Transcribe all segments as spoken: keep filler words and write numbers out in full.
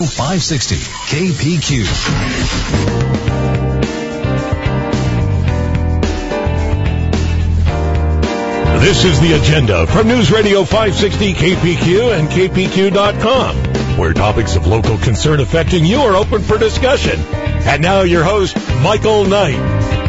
five sixty K P Q. This is The Agenda from News Radio five sixty K P Q and K P Q dot com, where topics of local concern affecting you are open for discussion. And now your host, Michael Knight.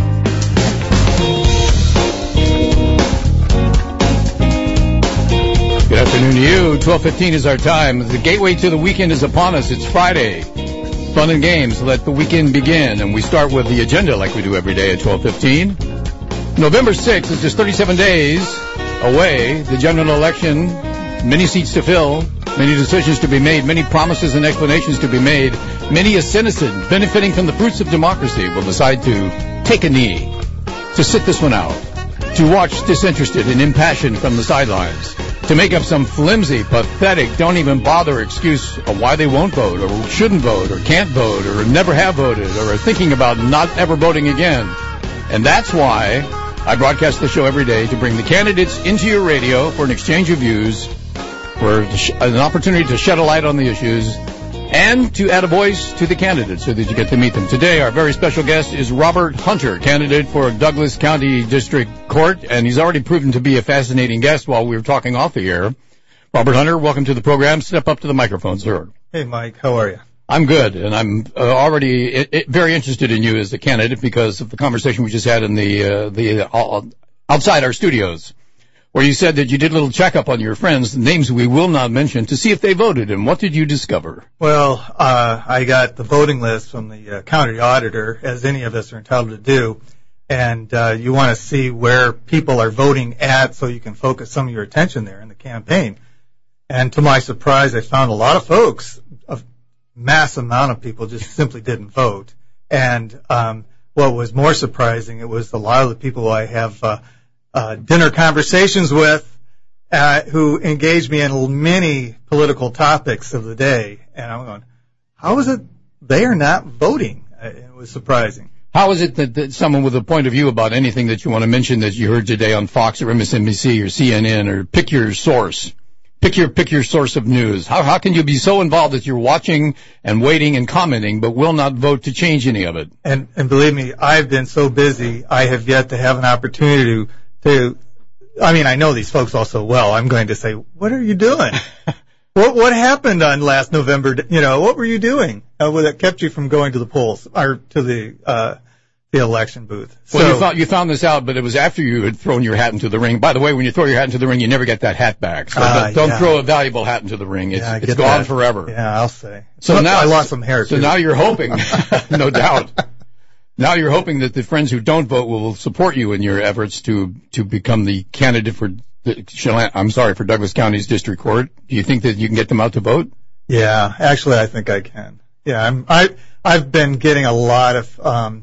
Good afternoon to you. twelve fifteen is our time. The gateway to the weekend is upon us. It's Friday. Fun and games. Let the weekend begin. And we start with the agenda like we do every day at twelve fifteen. November sixth is just thirty-seven days away. The general election, many seats to fill, many decisions to be made, many promises and explanations to be made. Many a citizen benefiting from the fruits of democracy will decide to take a knee, to sit this one out, to watch disinterested and impassioned from the sidelines, to make up some flimsy, pathetic, don't even bother excuse of why they won't vote or shouldn't vote or can't vote or never have voted or are thinking about not ever voting again. And that's why I broadcast the show every day, to bring the candidates into your radio for an exchange of views, for an opportunity to shed a light on the issues, and to add a voice to the candidates so that you get to meet them. Today, our very special guest is Robert Hunter, candidate for Douglas County District Court, and he's already proven to be a fascinating guest while we were talking off the air. Robert Hunter, welcome to the program. Step up to the microphone, sir. Hey, Mike. How are you? I'm good, and I'm uh, already it, it, very interested in you as a candidate because of the conversation we just had in the uh, the uh, outside our studios, where you said that you did a little checkup on your friends, names we will not mention, to see if they voted. And what did you discover? Well, uh, I got the voting list from the uh, county auditor, as any of us are entitled to do, and uh, you want to see where people are voting at so you can focus some of your attention there in the campaign. And to my surprise, I found a lot of folks, a mass amount of people just simply didn't vote. And um, what was more surprising, it was a lot of the people I have uh, uh, dinner conversations with uh, who engaged me in many political topics of the day. And I'm going, how is it they are not voting? It was surprising. How is it that, that someone with a point of view about anything that you want to mention that you heard today on Fox or M S N B C or C N N, or pick your source, Pick your pick your source of news. How how can you be so involved that you're watching and waiting and commenting, but will not vote to change any of it? And and believe me, I've been so busy, I have yet to have an opportunity to, to I mean, I know these folks all so well. I'm going to say, what are you doing? what what happened on last November? You know, what were you doing uh, that kept you from going to the polls or to the uh, the election booth? Well, so, you found, you found this out, but it was after you had thrown your hat into the ring. By the way, when you throw your hat into the ring, you never get that hat back. So uh, don't, don't yeah. throw a valuable hat into the ring. It's, yeah, it's gone that. forever. Yeah, I'll say. So Look, now I lost some hair, So too. now you're hoping, no doubt. Now you're hoping that the friends who don't vote will support you in your efforts to, to become the candidate for, the, I'm sorry, for Douglas County's District Court. Do you think that you can get them out to vote? Yeah, actually, I think I can. Yeah, I'm, I, I've been getting a lot of, um,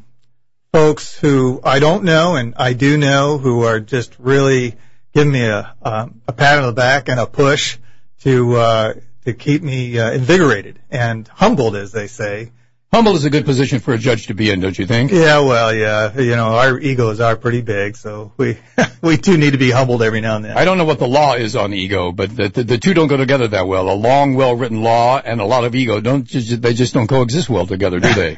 folks who I don't know and I do know who are just really giving me a, um, a pat on the back and a push to, uh, to keep me uh, invigorated and humbled, as they say. Humble is a good position for a judge to be in, don't you think? Yeah, well, yeah. You know, our egos are pretty big, so we we do need to be humbled every now and then. I don't know what the law is on ego, but the, the, the two don't go together that well. A long, well-written law and a lot of ego don't just, they just don't coexist well together, do they?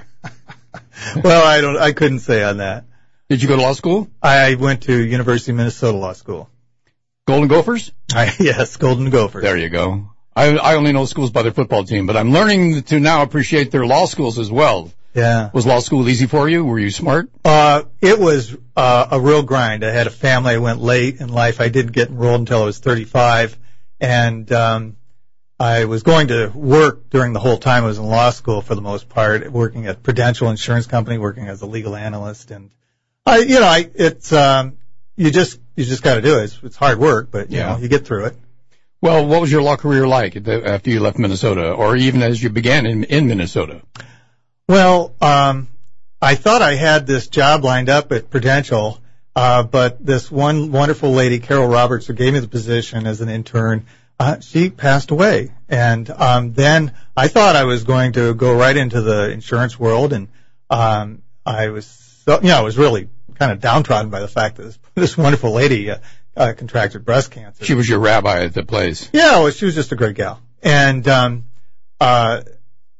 Well, I don't. I couldn't say on that. Did you go to law school? I went to University of Minnesota Law School. Golden Gophers? I, yes, Golden Gophers. There you go. I, I only know schools by their football team, but I'm learning to now appreciate their law schools as well. Yeah. Was law school easy for you? Were you smart? Uh, it was uh, a real grind. I had a family. I went late in life. I didn't get enrolled until I was thirty-five, and um, I was going to work during the whole time I was in law school for the most part, working at Prudential Insurance Company, working as a legal analyst, and I, you know, I it's um, you just you just got to do it. It's, it's hard work, but you yeah. know, you get through it. Well, what was your law career like after you left Minnesota, or even as you began in, in Minnesota? Well, um, I thought I had this job lined up at Prudential, uh, but this one wonderful lady, Carol Roberts, who gave me the position as an intern, uh, she passed away. And um, then I thought I was going to go right into the insurance world, and um, I was, so, you know, I was really kind of downtrodden by the fact that this, this wonderful lady uh, uh, contracted breast cancer. She was your rabbi at the place. Yeah, well, she was just a great gal. And um, uh,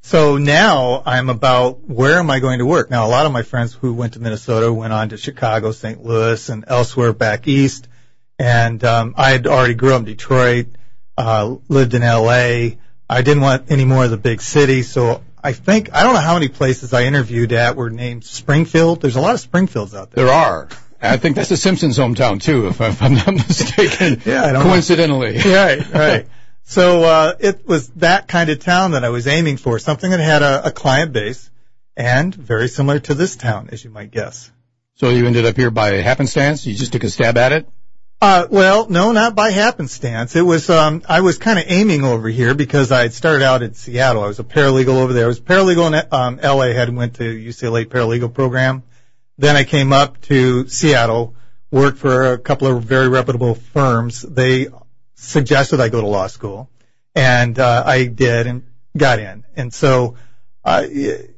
so now I'm about where am I going to work? Now, a lot of my friends who went to Minnesota went on to Chicago, Saint Louis, and elsewhere back east. And um, I had already grew up in Detroit, uh, lived in L A. I didn't want any more of the big city, so I think, I don't know how many places I interviewed at were named Springfield. There's a lot of Springfields out there. There are. I think that's the Simpsons' hometown, too, if, I, if I'm not mistaken. Yeah, I don't Coincidentally. know. Right, right. So uh, it was that kind of town that I was aiming for, something that had a, a client base, and very similar to this town, as you might guess. So you ended up here by happenstance? You just took a stab at it? Uh, well, no, not by happenstance. It was, um, I was kind of aiming over here because I had started out in Seattle. I was a paralegal over there. I was a paralegal in um, L A, had went to U C L A paralegal program. Then I came up to Seattle, worked for a couple of very reputable firms. They suggested I go to law school, and uh, I did and got in. And so uh,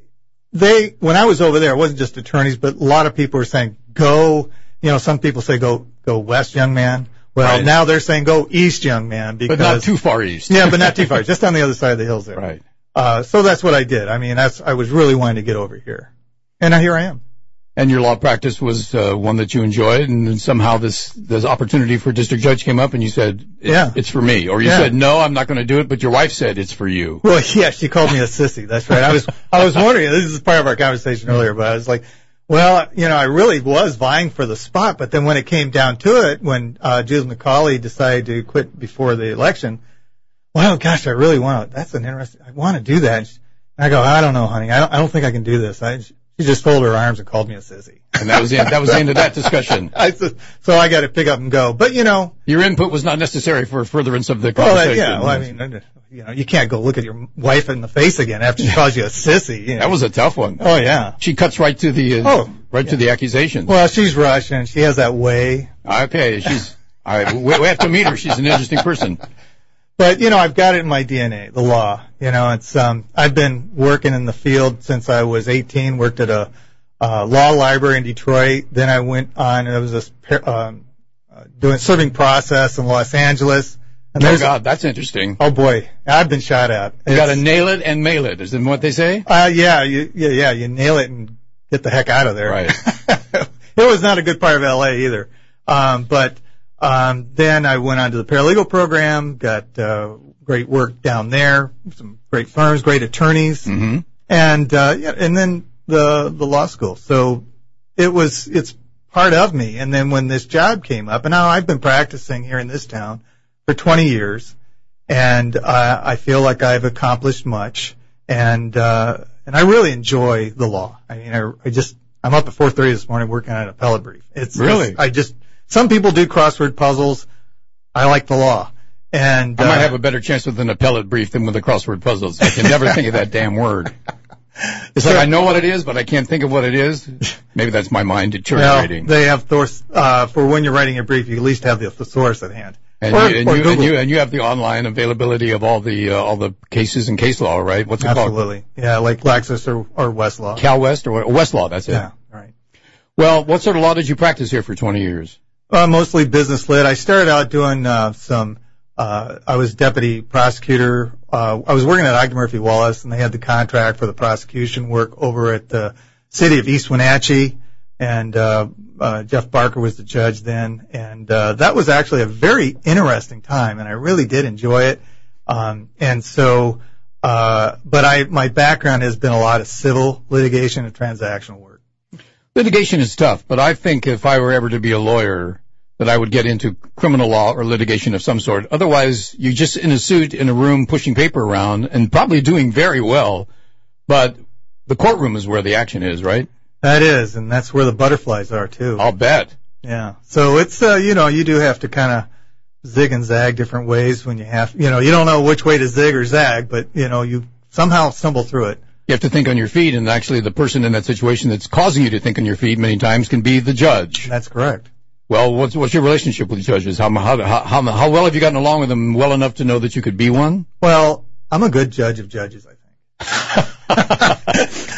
they, when I was over there, it wasn't just attorneys, but a lot of people were saying, go, you know, some people say go go west, young man. Well, right. Now they're saying go east, young man. Because, but not too far east. Yeah, but not too far. Just on the other side of the hills there. Right. Uh, so that's what I did. I mean, that's I was really wanting to get over here. And now here I am. And your law practice was uh, one that you enjoyed, and then somehow this this opportunity for district judge came up, and you said, it's, yeah. it's for me. Or you yeah. said, no, I'm not going to do it, but your wife said it's for you. Well, yeah, she called me a sissy. That's right. I was I was wondering, this is part of our conversation earlier, but I was like, well, you know, I really was vying for the spot, but then when it came down to it, when uh, Judith McCauley decided to quit before the election, well, gosh, I really want to, that's an interesting, I want to do that. And I go, I don't know, honey, I don't, I don't think I can do this. I, she just folded her arms and called me a sissy. And that was the end, that was the end of that discussion. I, so I got to pick up and go. But, you know. Your input was not necessary for furtherance of the well, conversation. Yeah, well, I mean, you know, you can't go look at your wife in the face again after she calls you a sissy. You know. That was a tough one. Oh, yeah. She cuts right to the, uh, oh, right yeah. to the accusations. Well, she's Russian. She has that way. Okay, she's, all right, we, we have to meet her. She's an interesting person. But, you know, I've got it in my D N A, the law. You know, it's, um, I've been working in the field since I was eighteen, worked at a, uh, law library in Detroit. Then I went on, and it was this, um, uh, doing, serving process in Los Angeles. And oh, God, that's interesting. Oh, boy. I've been shot at. You got to nail it and mail it. Is that what they say? Uh, yeah, you, yeah, yeah, you nail it and get the heck out of there. Right. It was not a good part of L A either. Um, but, um, then I went on to the paralegal program, got, uh, great work down there, some great firms, great attorneys. Mm-hmm. And, uh, yeah, and then the, the law school. So it was, it's part of me. And then when this job came up, and now I've been practicing here in this town for twenty years, and uh, I feel like I've accomplished much, and uh, and I really enjoy the law. I mean, I, I just I'm up at four thirty this morning working on an appellate brief. It's really just, I just some people do crossword puzzles. I like the law, and I might uh, have a better chance with an appellate brief than with the crossword puzzles. I can never think of that damn word. It's so, like I know what it is, but I can't think of what it is. Maybe that's my mind deteriorating. Well, they have thors, uh, for when you're writing a brief, you at least have the thesaurus at hand. And, or, you, and, or you, Google. and you and you have the online availability of all the uh, all the cases in case law, right? What's it Absolutely. called? Yeah, like Lexis or, or Westlaw. Cal West or Westlaw, that's it. Yeah, right. Well, what sort of law did you practice here for twenty years? Uh, mostly business lit. I started out doing uh, some. Uh, I was deputy prosecutor. Uh, I was working at Ogden Murphy Wallace, and they had the contract for the prosecution work over at the city of East Wenatchee. And uh, uh, Jeff Barker was the judge then, and uh, that was actually a very interesting time, and I really did enjoy it. Um, and so, uh, but I my background has been a lot of civil litigation and transactional work. Litigation is tough, but I think if I were ever to be a lawyer, that I would get into criminal law or litigation of some sort. Otherwise, you're just in a suit in a room pushing paper around and probably doing very well, but the courtroom is where the action is, right? That is, and that's where the butterflies are, too. I'll bet. Yeah. So it's, uh, you know, you do have to kind of zig and zag different ways when you have, you know, you don't know which way to zig or zag, but, you know, you somehow stumble through it. You have to think on your feet, and actually the person in that situation that's causing you to think on your feet many times can be the judge. That's correct. Well, what's what's your relationship with judges? How how how how well have you gotten along with them well enough to know that you could be one? Well, I'm a good judge of judges, I think.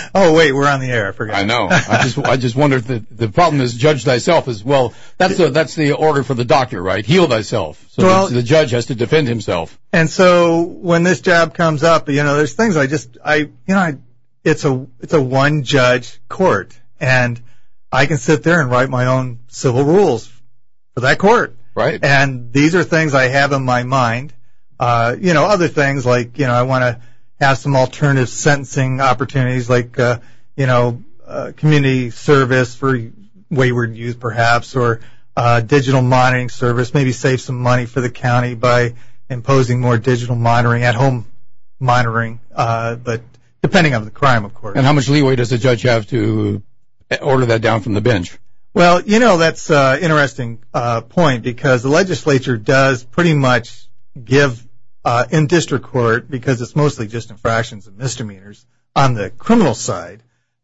Oh, wait, we're on the air. I forgot. I know. I just I just wonder if the, the problem is judge thyself as well. That's the, that's the order for the doctor, right? Heal thyself. So well, the, the judge has to defend himself. And so when this job comes up, you know, there's things I just, I, you know, I, it's a, it's a one judge court, and I can sit there and write my own civil rules for that court. Right. And these are things I have in my mind. Uh, you know, other things like, you know, I want to have some alternative sentencing opportunities like, uh, you know, uh, community service for wayward youth perhaps, or, uh, digital monitoring service, maybe save some money for the county by imposing more digital monitoring, at home monitoring, uh, but depending on the crime, of course. And how much leeway does the judge have to order that down from the bench? Well, you know, that's an uh, interesting uh, point, because the legislature does pretty much give uh, in district court, because it's mostly just infractions and misdemeanors on the criminal side,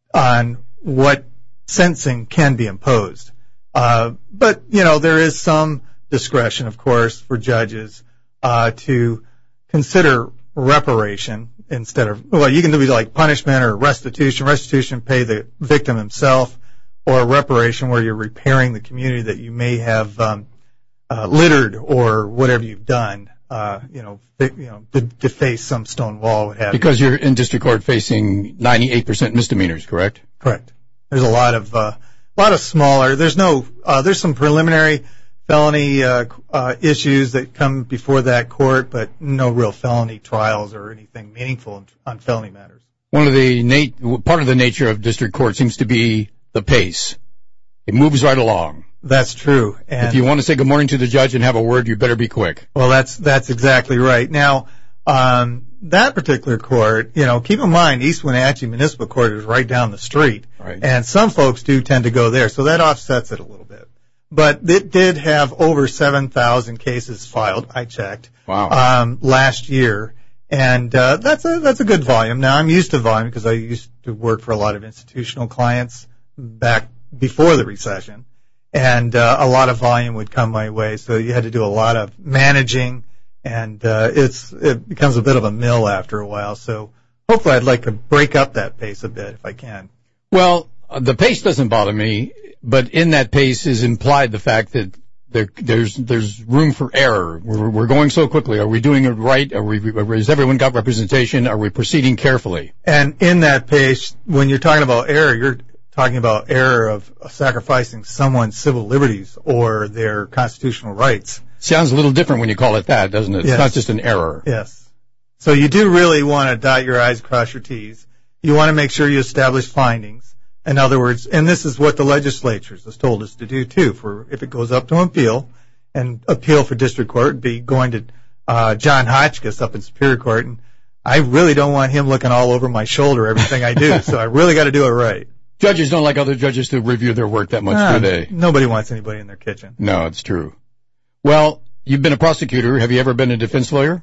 on what sentencing can be imposed. Uh, but, you know, there is some discretion, of course, for judges uh, to consider reparation instead of, well, you can do like punishment or restitution. Restitution, pay the victim himself, or reparation where you're repairing the community that you may have um, uh, littered or whatever you've done, uh, you know, you know, to deface some stone wall, what have you. Because you're in district court facing ninety-eight percent misdemeanors, correct? Correct. There's a lot of, uh, a lot of smaller, there's no, uh, there's some preliminary felony uh, uh, issues that come before that court, but no real felony trials or anything meaningful on felony matters. One of the nat- part of the nature of district court seems to be the pace. It moves right along. That's true. And if you want to say good morning to the judge and have a word, you better be quick. Well, that's that's exactly right. Now, um, that particular court, you know, keep in mind, East Wenatchee Municipal Court is right down the street, right. And some folks do tend to go there, so that offsets it a little bit. But it did have over seven thousand cases filed. I checked. Wow. Um, last year. And uh, that's a that's a good volume. Now, I'm used to volume because I used to work for a lot of institutional clients back before the recession, and uh, a lot of volume would come my way. So you had to do a lot of managing, and uh, it's it becomes a bit of a mill after a while. So hopefully, I'd like to break up that pace a bit if I can. Well, the pace doesn't bother me, but in that pace is implied the fact that There, there's there's room for error. We're, we're going so quickly. Are we doing it right? Are we? Has everyone got representation? Are we proceeding carefully? And in that pace, when you're talking about error, you're talking about error of sacrificing someone's civil liberties or their constitutional rights. Sounds a little different when you call it that, doesn't it? It's yes. not just an error. Yes. So you do really want to dot your I's, cross your T's. You want to make sure you establish findings. In other words, and this is what the legislature has told us to do too, for if it goes up to appeal, and appeal for district court would be going to uh, John Hotchkiss up in Superior Court, and I really don't want him looking all over my shoulder everything I do, so I really got to do it right. Judges don't like other judges to review their work that much, nah, do they? Nobody wants anybody in their kitchen. No, it's true. Well, you've been a prosecutor. Have you ever been a defense lawyer?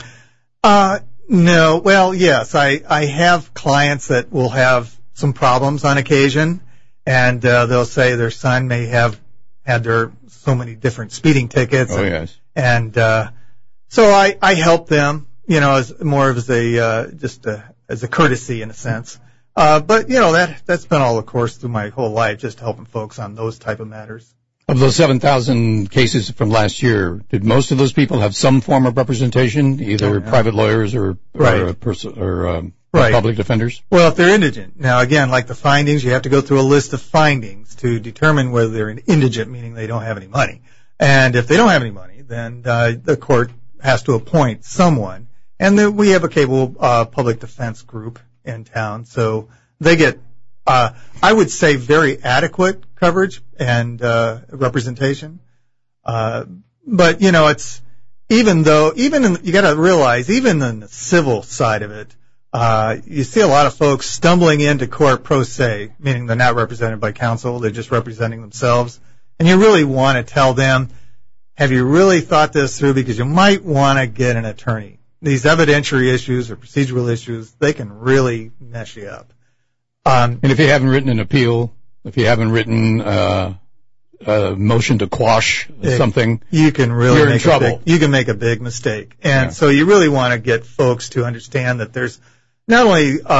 Uh, no. Well, yes. I, I have clients that will have some problems on occasion, and uh, they'll say their son may have had their so many different speeding tickets. Oh, and, yes. And uh, so I, I help them, you know, as more of as a uh, just a, as a courtesy in a sense. Uh, but you know that that's been all, of course, through my whole life, just helping folks on those type of matters. Of those seven thousand cases from last year, did most of those people have some form of representation, either oh, yeah. private lawyers or right. or, pers- or um, right. public defenders? Well, if they're indigent. Now, again, like the findings, you have to go through a list of findings to determine whether they're indigent, meaning they don't have any money. And if they don't have any money, then uh, the court has to appoint someone. And then we have a capable uh, public defense group in town, so they get, uh, I would say, very adequate coverage and uh, representation. Uh, but, you know, it's, even though, even in, you got to realize, even in the civil side of it, Uh, you see a lot of folks stumbling into court pro se, meaning they're not represented by counsel, they're just representing themselves. And you really want to tell them, have you really thought this through? Because you might want to get an attorney. These evidentiary issues or procedural issues, they can really mess you up. Um, and if you haven't written an appeal, if you haven't written uh, a motion to quash it, something, you can really you're make in trouble. A big, you can make a big mistake. And yeah. so you really want to get folks to understand that there's not only uh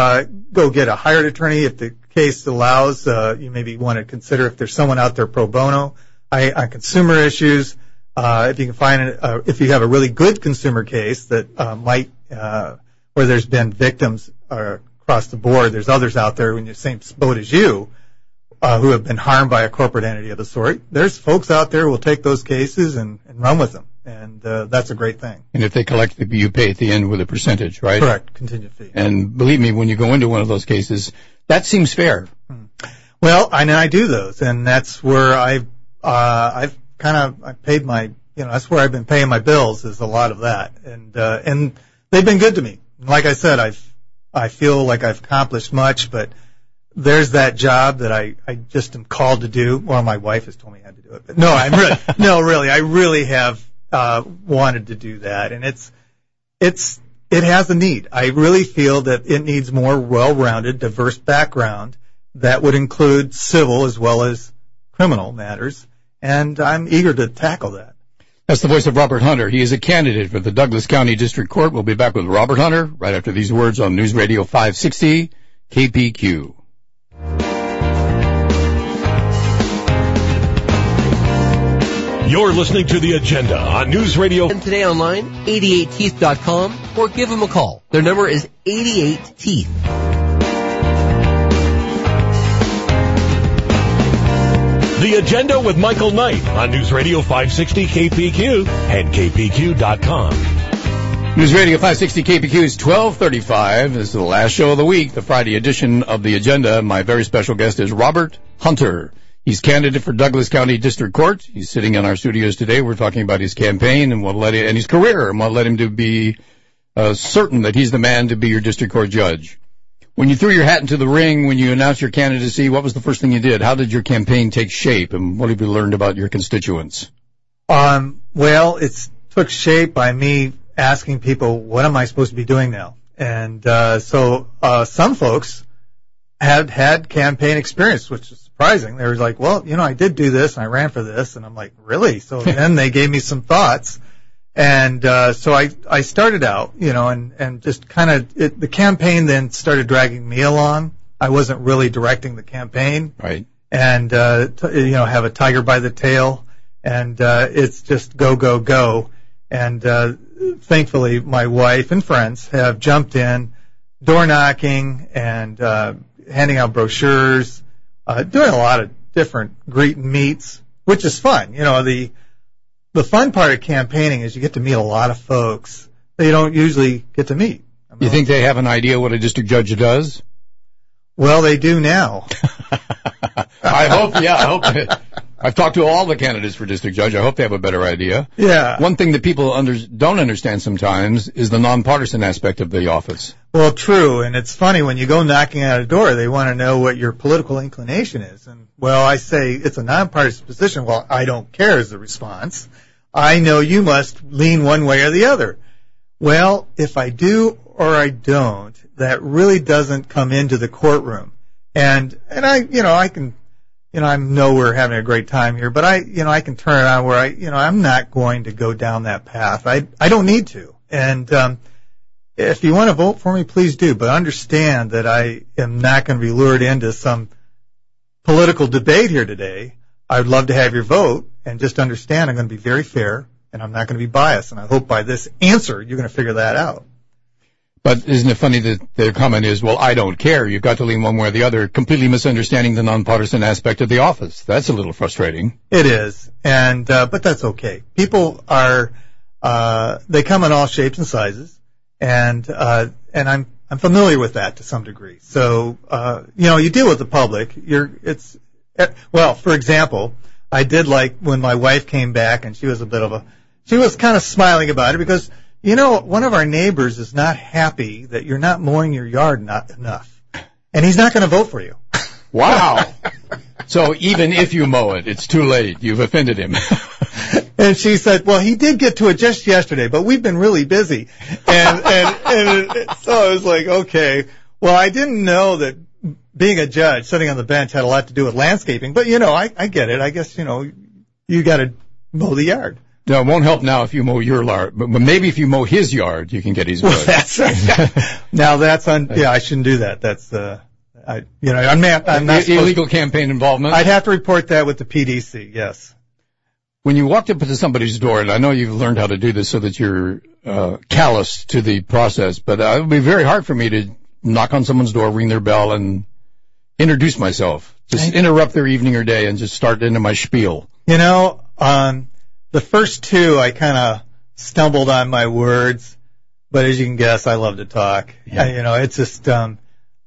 go get a hired attorney if the case allows. Uh, you maybe want to consider if there's someone out there pro bono. I, on consumer issues, uh, if you can find it, uh, if you have a really good consumer case that uh, might, uh, where there's been victims uh, across the board, there's others out there in the same boat as you uh, who have been harmed by a corporate entity of the sort. There's folks out there who will take those cases and, and run with them. And uh, that's a great thing. And if they collect, you pay at the end with a percentage, right? Correct, contingent fee. And believe me, when you go into one of those cases, that seems fair. Hmm. Well, I know I do those, and that's where I've uh, I've kind of I paid my, you know, that's where I've been paying my bills, is a lot of that, and uh, and they've been good to me. Like I said, I've I feel like I've accomplished much, but there's that job that I, I just am called to do. Well, my wife has told me I had to do it, but no, I'm really no, really, I really have. Uh, wanted to do that, and it's it's it has a need. I really feel that it needs more well-rounded, diverse background that would include civil as well as criminal matters, and I'm eager to tackle that. That's the voice of Robert Hunter. He is a candidate for the Douglas County District Court. We'll be back with Robert Hunter right after these words on News Radio five sixty K P Q. You're listening to The Agenda on News Radio. And today online, eighty-eight teeth dot com, or give them a call. Their number is eighty-eight teeth. The Agenda with Michael Knight on News Radio five sixty K P Q and K P Q dot com. News Radio five sixty K P Q is twelve thirty-five. This is the last show of the week, the Friday edition of The Agenda. My very special guest is Robert Hunter. He's candidate for Douglas County District Court. He's sitting in our studios today. We're talking about his campaign and what led him, and his career, and what led him to be uh, certain that he's the man to be your district court judge. When you threw your hat into the ring, when you announced your candidacy, what was the first thing you did? How did your campaign take shape, and what have you learned about your constituents? Um, well, it took shape by me asking people, what am I supposed to be doing now? And uh, so uh, some folks had had campaign experience, which is surprising. They were like, well, you know, I did do this, and I ran for this, and I'm like, really? So then they gave me some thoughts, and uh, so I I started out, you know, and and just kind of the campaign then started dragging me along. I wasn't really directing the campaign, right? And uh, t- you know, have a tiger by the tail, and uh, it's just go go go. And uh, thankfully, my wife and friends have jumped in, door knocking and uh, handing out brochures. Uh, doing a lot of different greet and meets, which is fun. You know, the the fun part of campaigning is you get to meet a lot of folks that you don't usually get to meet. I mean, you think they have an idea what a district judge does? Well, they do now. I hope, yeah, I hope. I've talked to all the candidates for district judge. I hope they have a better idea. Yeah. One thing that people under, don't understand sometimes is the nonpartisan aspect of the office. Well, true, and it's funny when you go knocking at a door, they want to know what your political inclination is. And, well, I say it's a nonpartisan position. Well, I don't care is the response. I know you must lean one way or the other. Well, if I do or I don't, that really doesn't come into the courtroom. And, and I, you know, I can, you know, I know we're having a great time here, but I, you know, I can turn it on where I, you know, I'm not going to go down that path. I, I don't need to. And, um, if you want to vote for me, please do, but understand that I am not going to be lured into some political debate here today. I'd love to have your vote, and just understand I'm going to be very fair, and I'm not going to be biased, and I hope by this answer you're going to figure that out. But isn't it funny that their comment is, well, I don't care. You've got to lean one way or the other, completely misunderstanding the nonpartisan aspect of the office. That's a little frustrating. It is, and uh, but that's okay. People are, uh, they come in all shapes and sizes, and uh, and I'm I'm familiar with that to some degree. So, uh, you know, you deal with the public. You're, it's, well, for example, I did like when my wife came back, and she was a bit of a, she was kind of smiling about it because, you know, one of our neighbors is not happy that you're not mowing your yard not enough, and he's not going to vote for you. Wow. So even if you mow it, it's too late. You've offended him. And she said, well, he did get to it just yesterday, but we've been really busy. And, and, and it, so I was like, okay, well, I didn't know that being a judge, sitting on the bench, had a lot to do with landscaping. But, you know, I, I get it. I guess, you know, you got to mow the yard. No, it won't help now if you mow your yard, but maybe if you mow his yard, you can get his vote. Well, that's now that's on. Yeah, I shouldn't do that. That's uh, I you know I'm not I'm not illegal campaign involvement. I'd have to report that with the P D C. Yes. When you walked up to somebody's door, and I know you've learned how to do this so that you're uh, callous to the process, but uh, it would be very hard for me to knock on someone's door, ring their bell, and introduce myself. Just interrupt their evening or day and just start into my spiel. You know, um, the first two, I kind of stumbled on my words, but as you can guess, I love to talk. Yeah. And, you know, it's just, um,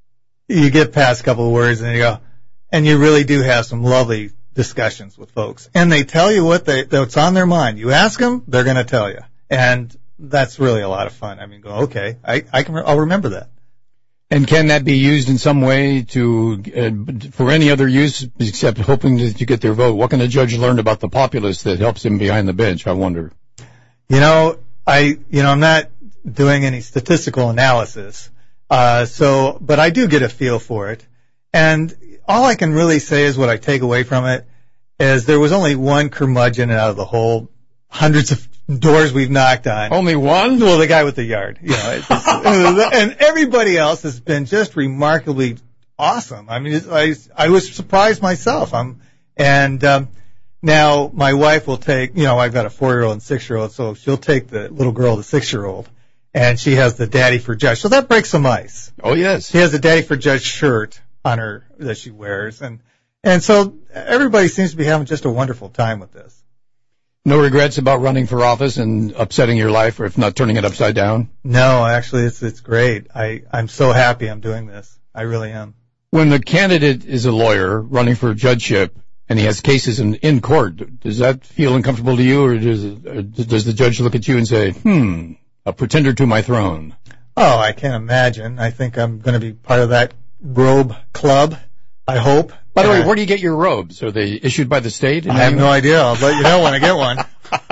you get past a couple of words and you go, and you really do have some lovely discussions with folks. And they tell you what they, what's on their mind. You ask them, they're going to tell you. And that's really a lot of fun. I mean, go, okay, I, I can, I'll remember that. And can that be used in some way to uh, for any other use except hoping that you get their vote? What can a judge learn about the populace that helps him behind the bench, I wonder? You know, I you know I'm not doing any statistical analysis, uh, so but I do get a feel for it. And all I can really say is what I take away from it is there was only one curmudgeon out of the whole hundreds of doors we've knocked on. Only one? Well, the guy with the yard. You know, it's just, and everybody else has been just remarkably awesome. I mean, it's, I I was surprised myself. I'm and um, now my wife will take. You know, I've got a four-year-old and six-year-old, so she'll take the little girl, the six-year-old, and she has the Daddy for Judge. So that breaks some ice. Oh yes. She has a Daddy for Judge shirt on her that she wears, and and so everybody seems to be having just a wonderful time with this. No regrets about running for office and upsetting your life, or if not turning it upside down? No, actually, it's it's great. I, I'm so happy I'm doing this. I really am. When the candidate is a lawyer running for judgeship and he has cases in, in court, does that feel uncomfortable to you, or does, or does the judge look at you and say, hmm, a pretender to my throne? Oh, I can't imagine. I think I'm going to be part of that robe club, I hope. By the way, where do you get your robes? Are they issued by the state? I have no idea. I'll let you know when I get one.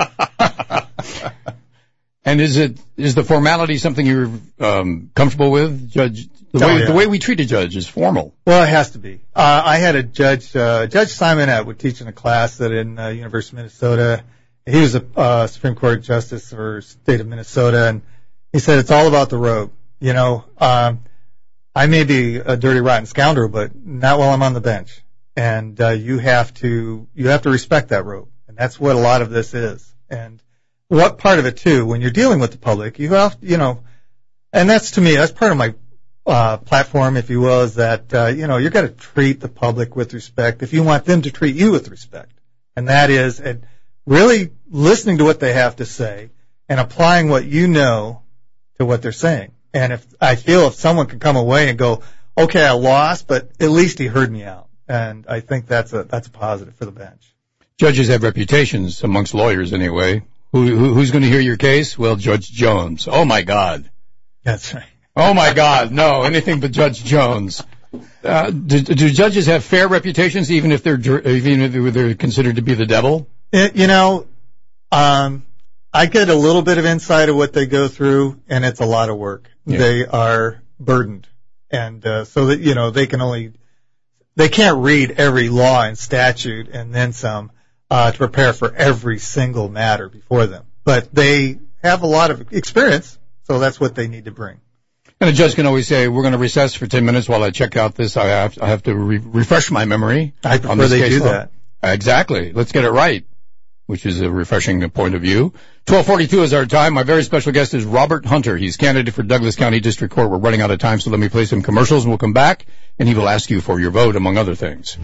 And is it is the formality something you're um, comfortable with, Judge? The oh, way yeah. the way we treat a judge is formal. Well, it has to be. Uh, I had a judge, uh, Judge Simonette, would teach in a class that in uh, University of Minnesota. He was a uh, Supreme Court justice for state of Minnesota, and he said it's all about the robe. You know, um, I may be a dirty, rotten scoundrel, but not while I'm on the bench. And uh, you have to you have to respect that robe, and that's what a lot of this is. And what part of it too, when you're dealing with the public, you have you know, and that's to me that's part of my uh, platform, if you will, is that uh, you know you've got to treat the public with respect if you want them to treat you with respect, and that is and really listening to what they have to say and applying what you know to what they're saying. And if I feel if someone can come away and go, okay, I lost, but at least he heard me out. And I think that's a that's a positive for the bench. Judges have reputations amongst lawyers anyway. Who, who who's going to hear your case? Well, Judge Jones. Oh my God. That's right. Oh my God. No, anything but Judge Jones. Uh, do, do judges have fair reputations, even if they're even if they're considered to be the devil? It, you know, um, I get a little bit of insight of what they go through, and it's a lot of work. Yeah. They are burdened, and uh, so that you know they can only. They can't read every law and statute and then some uh, to prepare for every single matter before them. But they have a lot of experience, so that's what they need to bring. And a judge can always say, we're going to recess for ten minutes while I check out this. I have, I have to re- refresh my memory. I prefer they do law. that. Exactly. Let's get it right, which is a refreshing point of view. twelve forty-two is our time. My very special guest is Robert Hunter. He's candidate for Douglas County District Court. We're running out of time, so let me play some commercials, and we'll come back, and he will ask you for your vote, among other things.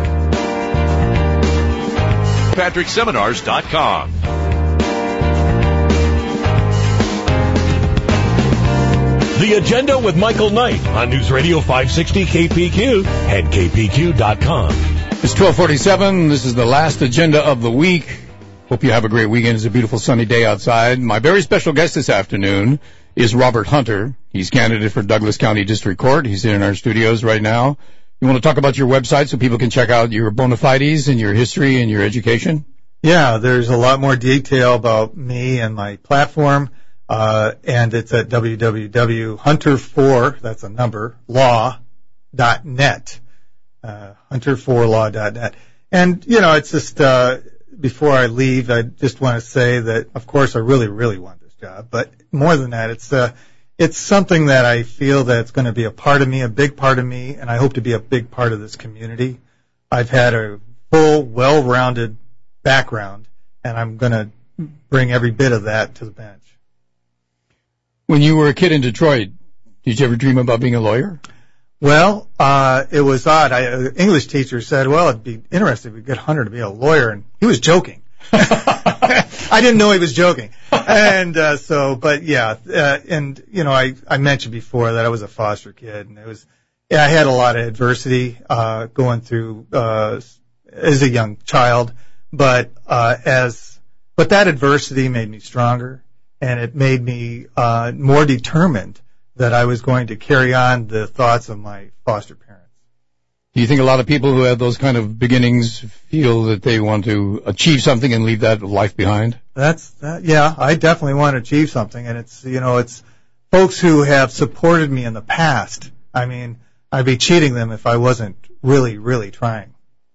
Patrick Seminars dot com. The Agenda with Michael Knight on News Radio five sixty K P Q and K P Q dot com. It's twelve forty-seven. This is the last agenda of the week. Hope you have a great weekend. It's a beautiful sunny day outside. My very special guest this afternoon is Robert Hunter. He's candidate for Douglas County District Court. He's in our studios right now. You want to talk about your website so people can check out your bona fides and your history and your education? Yeah, there's a lot more detail about me and my platform, uh, and it's at w w w dot hunter four, that's a number, law dot net, uh, hunter four law dot net. And, you know, it's just, uh, before I leave, I just want to say that, of course, I really, really want this job. But more than that, it's uh, it's something that I feel that's going to be a part of me, a big part of me, and I hope to be a big part of this community. I've had a full, well-rounded background, and I'm going to bring every bit of that to the bench. When you were a kid in Detroit, did you ever dream about being a lawyer? Well, uh, it was odd. I, an English teacher said, well, it'd be interesting if we get Hunter to be a lawyer, and he was joking. I didn't know he was joking. And, uh, so, but yeah, uh, and, you know, I, I mentioned before that I was a foster kid, and it was, yeah, I had a lot of adversity, uh, going through, uh, as a young child, but, uh, as, but that adversity made me stronger, and it made me, uh, more determined that I was going to carry on the thoughts of my foster parents. Do you think a lot of people who have those kind of beginnings feel that they want to achieve something and leave that life behind? That's, that, yeah, I definitely want to achieve something, and it's, you know, it's folks who have supported me in the past. I mean, I'd be cheating them if I wasn't really, really trying.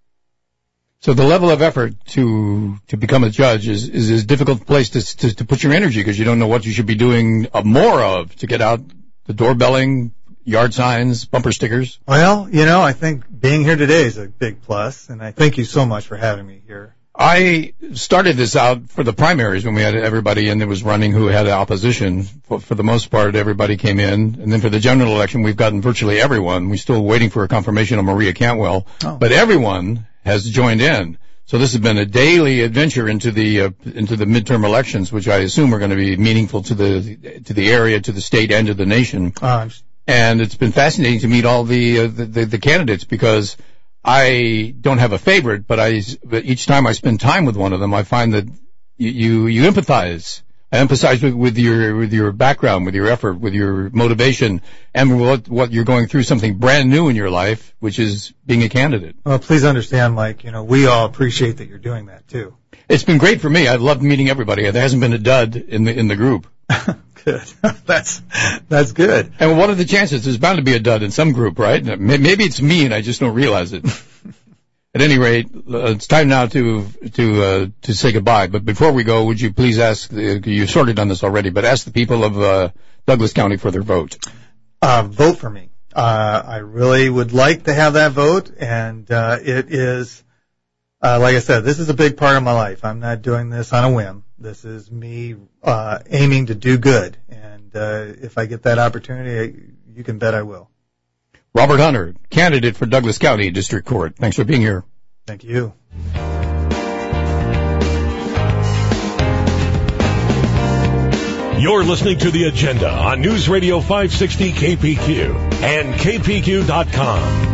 So the level of effort to to become a judge is is a difficult place to to, to put your energy, because you don't know what you should be doing more of to get out the doorbelling, yard signs, bumper stickers. Well, you know, I think being here today is a big plus, and I thank you so much for having me here. I started this out for the primaries when we had everybody in that was running who had opposition. For, for the most part, everybody came in. And then for the general election, we've gotten virtually everyone. We're still waiting for a confirmation on Maria Cantwell. Oh. But everyone has joined in. So this has been a daily adventure into the uh, into the midterm elections, which I assume are going to be meaningful to the to the area, to the state, and to the nation. Uh, and it's been fascinating to meet all the, uh, the, the the candidates, because I don't have a favorite, but I but each time I spend time with one of them, I find that you you, you empathize. I empathize with, with your with your background, with your effort, with your motivation, and what what you're going through, something brand new in your life, which is being a candidate. Well, please understand, Mike, you know, we all appreciate that you're doing that too. It's been great for me. I've loved meeting everybody. There hasn't been a dud in the in the group. Good. that's that's good. And what are the chances? There's bound to be a dud in some group, right? Maybe it's me and I just don't realize it. At any rate, uh, it's time now to to uh, to say goodbye. But before we go, would you please ask, uh, you sort of done this already, but ask the people of uh, Douglas County for their vote. Uh, vote for me. Uh, I really would like to have that vote, and uh, it is, uh, like I said, this is a big part of my life. I'm not doing this on a whim. This is me uh, aiming to do good, and uh, if I get that opportunity, I, you can bet I will. Robert Hunter, candidate for Douglas County District Court. Thanks for being here. Thank you. You're listening to The Agenda on News Radio five sixty K P Q and K P Q dot com.